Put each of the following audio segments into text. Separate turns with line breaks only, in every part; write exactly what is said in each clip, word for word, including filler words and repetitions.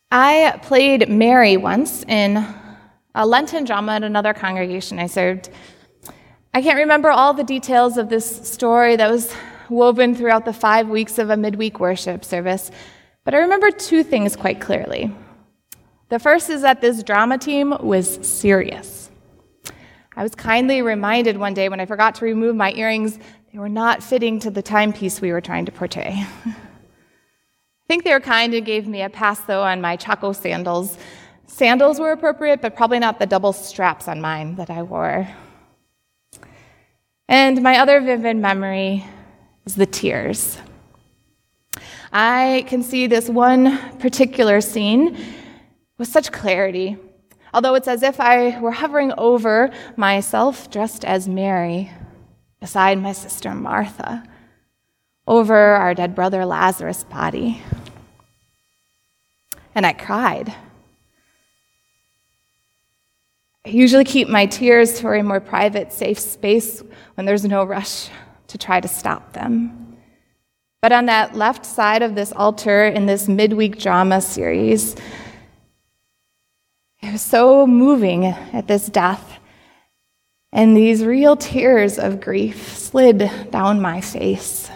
I played Mary once in a Lenten drama at another congregation I served. I can't remember all the details of this story that was woven throughout the five weeks of a midweek worship service, but I remember two things quite clearly. The first is that this drama team was serious. I was kindly reminded one day when I forgot to remove my earrings, they were not fitting to the timepiece we were trying to portray. I think they were kind and gave me a pass, though, on my Chaco sandals. Sandals were appropriate, but probably not the double straps on mine that I wore. And my other vivid memory is the tears. I can see this one particular scene with such clarity, although it's as if I were hovering over myself dressed as Mary, beside my sister Martha, over our dead brother Lazarus' body. And I cried. I usually keep my tears for a more private, safe space when there's no rush to try to stop them. But on that left side of this altar in this midweek drama series, it was so moving at this death, and these real tears of grief slid down my face.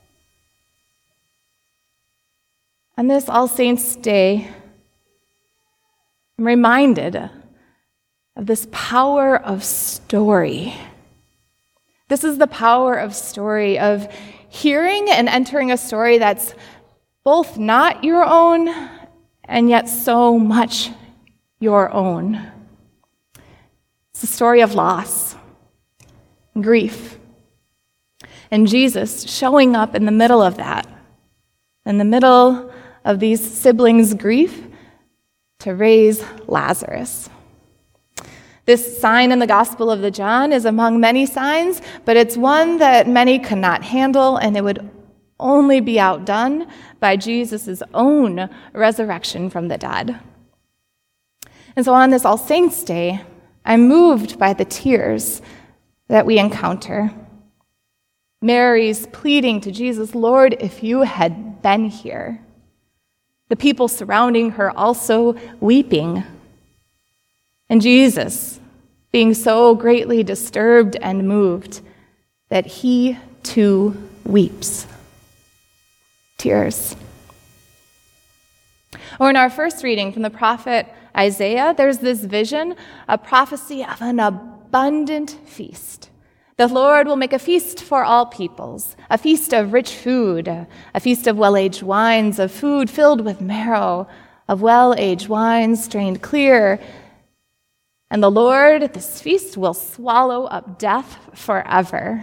On this All Saints' Day, I'm reminded of this power of story. This is the power of story, of hearing and entering a story that's both not your own and yet so much your own. It's the story of loss, grief, and Jesus showing up in the middle of that, in the middle of these siblings' grief, to raise Lazarus. This sign in the Gospel of the John is among many signs, but it's one that many could not handle, and it would only be outdone by Jesus' own resurrection from the dead. And so on this All Saints' Day, I'm moved by the tears that we encounter. Mary's pleading to Jesus, "Lord, if you had been here." The people surrounding her also weeping. And Jesus being so greatly disturbed and moved that he too weeps. Tears. Or in our first reading from the prophet Isaiah, there's this vision, a prophecy of an abundant feast. The Lord will make a feast for all peoples, a feast of rich food, a feast of well-aged wines, of food filled with marrow, of well-aged wines strained clear. And the Lord at this feast will swallow up death forever.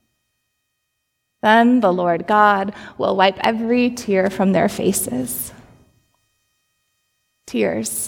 Then the Lord God will wipe every tear from their faces. Tears.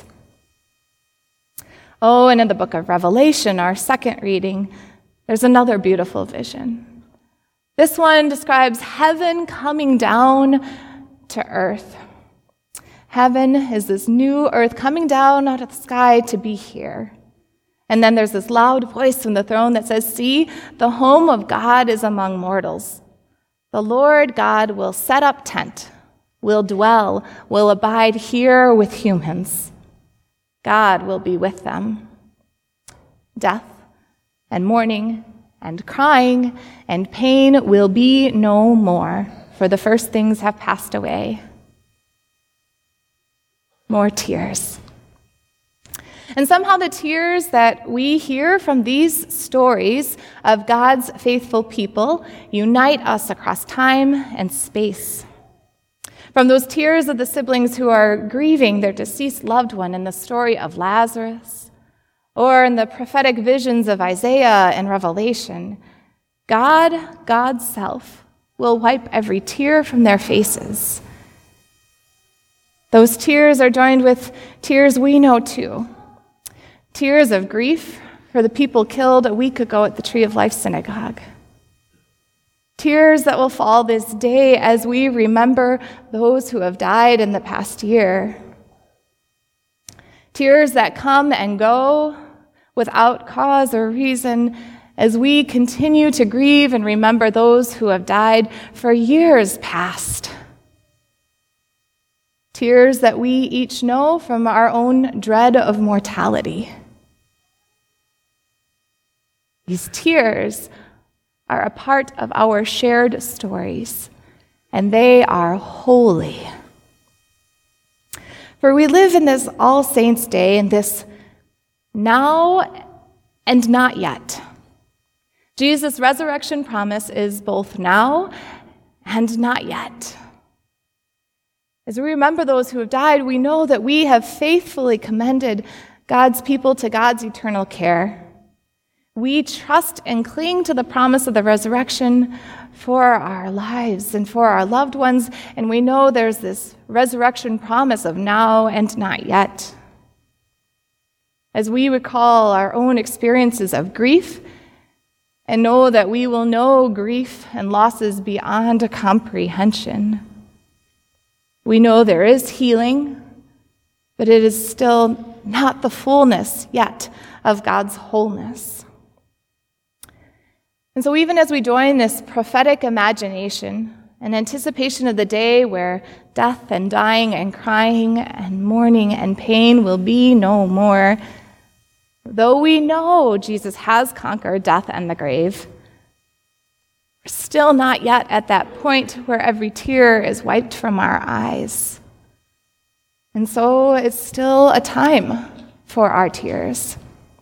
Oh, and in the book of Revelation, our second reading, there's another beautiful vision. This one describes heaven coming down to earth. Heaven is this new earth coming down out of the sky to be here. And then there's this loud voice from the throne that says, "See, the home of God is among mortals. The Lord God will set up tent, will dwell, will abide here with humans. God will be with them. Death and mourning and crying and pain will be no more, for the first things have passed away." More tears. And somehow the tears that we hear from these stories of God's faithful people unite us across time and space. From those tears of the siblings who are grieving their deceased loved one in the story of Lazarus, or in the prophetic visions of Isaiah and Revelation, God, God's self, will wipe every tear from their faces. Those tears are joined with tears we know too. Tears of grief for the people killed a week ago at the Tree of Life Synagogue. Tears that will fall this day as we remember those who have died in the past year. Tears that come and go without cause or reason as we continue to grieve and remember those who have died for years past. tears that we each know from our own dread of mortality. These tears are a part of our shared stories, and they are holy. For we live in this All Saints' Day, in this now and not yet. Jesus' resurrection promise is both now and not yet. As we remember those who have died, we know that we have faithfully commended God's people to God's eternal care. We trust and cling to the promise of the resurrection for our lives and for our loved ones, and we know there's this resurrection promise of now and not yet. As we recall our own experiences of grief and know that we will know grief and losses beyond comprehension, we know there is healing, but it is still not the fullness yet of God's wholeness. And so even as we join this prophetic imagination, an anticipation of the day where death and dying and crying and mourning and pain will be no more, though we know Jesus has conquered death and the grave, we're still not yet at that point where every tear is wiped from our eyes. And so it's still a time for our tears.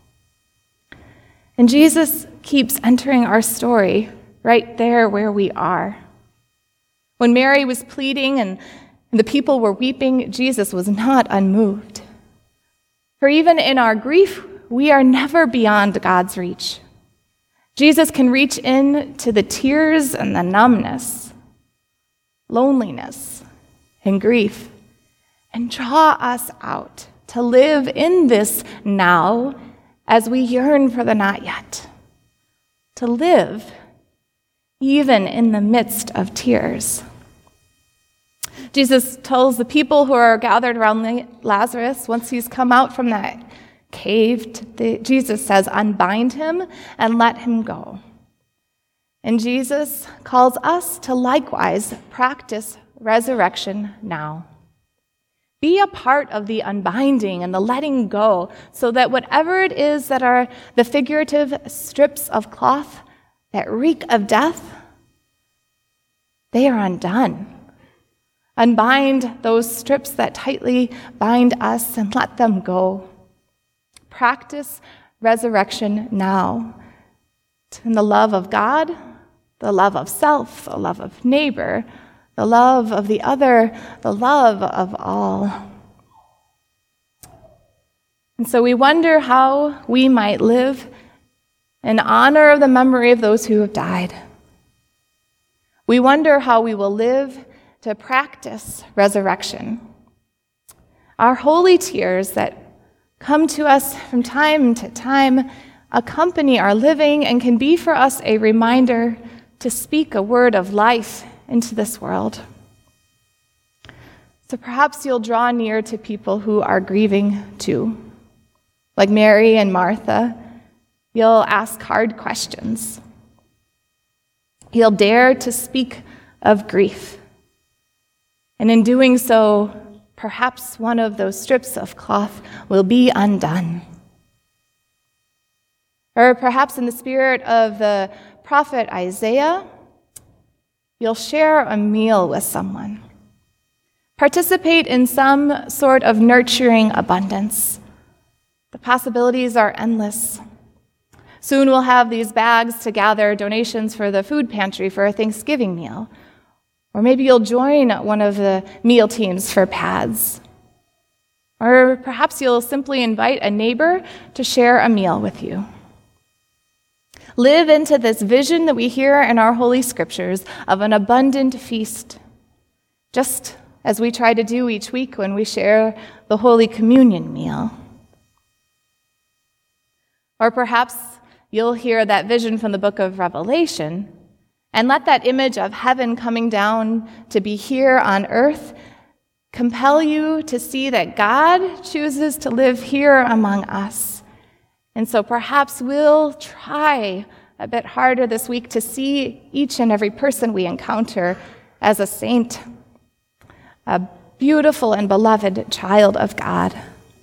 And Jesus keeps entering our story right there where we are. When Mary was pleading and the people were weeping, Jesus was not unmoved. For even in our grief, we are never beyond God's reach. Jesus can reach in to the tears and the numbness, loneliness and grief, and draw us out to live in this now as we yearn for the not yet, to live even in the midst of tears. Jesus tells the people who are gathered around Lazarus, once he's come out from that cave, the, Jesus says, unbind him and let him go. And Jesus calls us to likewise practice resurrection now. Be a part of the unbinding and the letting go, so that whatever it is that are the figurative strips of cloth that reek of death, they are undone. Unbind those strips that tightly bind us and let them go. Practice resurrection now in the love of God, the love of self, the love of neighbor, the love of the other, the love of all. And so we wonder how we might live in honor of the memory of those who have died. We wonder how we will live to practice resurrection. Our holy tears that come to us from time to time accompany our living and can be for us a reminder to speak a word of life into this world. So perhaps you'll draw near to people who are grieving too. Like Mary and Martha, you'll ask hard questions. You'll dare to speak of grief. And in doing so, perhaps one of those strips of cloth will be undone. Or perhaps in the spirit of the prophet Isaiah, you'll share a meal with someone. Participate in some sort of nurturing abundance. The possibilities are endless. Soon we'll have these bags to gather donations for the food pantry for a Thanksgiving meal. Or maybe you'll join one of the meal teams for pads. Or perhaps you'll simply invite a neighbor to share a meal with you. Live into this vision that we hear in our Holy Scriptures of an abundant feast, just as we try to do each week when we share the Holy Communion meal. Or perhaps you'll hear that vision from the book of Revelation and let that image of heaven coming down to be here on earth compel you to see that God chooses to live here among us. And so perhaps we'll try a bit harder this week to see each and every person we encounter as a saint, a beautiful and beloved child of God.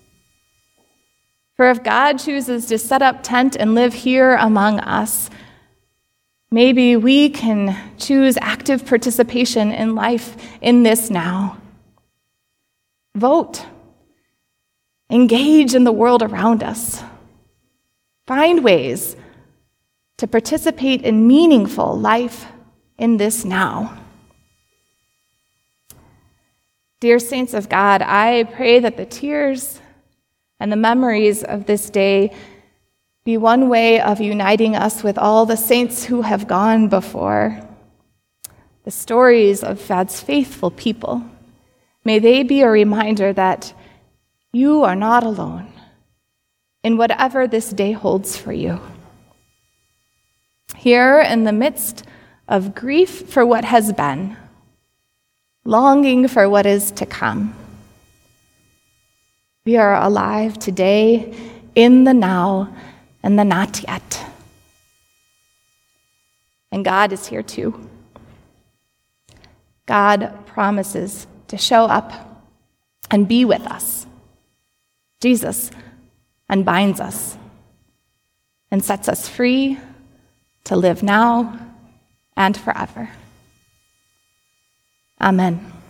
For if God chooses to set up tent and live here among us, maybe we can choose active participation in life in this now. Vote. Engage in the world around us. Find ways to participate in meaningful life in this now. Dear saints of God, I pray that the tears and the memories of this day be one way of uniting us with all the saints who have gone before. The stories of God's faithful people, may they be a reminder that you are not alone in whatever this day holds for you. Here in the midst of grief for what has been, longing for what is to come, we are alive today in the now and the not yet. And God is here too. God promises to show up and be with us. Jesus unbinds us and sets us free to live now and forever. Amen.